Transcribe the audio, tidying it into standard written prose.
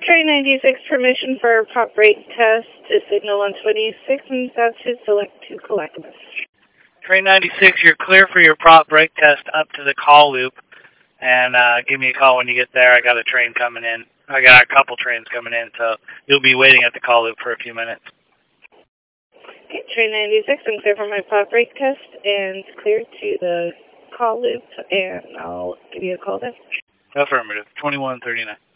Train 96, permission for pop brake test to signal on 26 and south to select to Clackamas. Train 96, you're clear for your prop brake test up to the call loop. And give me a call when you get there. I got a train coming in. I got a couple trains coming in, so you'll be waiting at the call loop for a few minutes. Okay, Train 96, I'm clear for my pop brake test and clear to the call loop, and I'll give you a call then. Affirmative, 2139.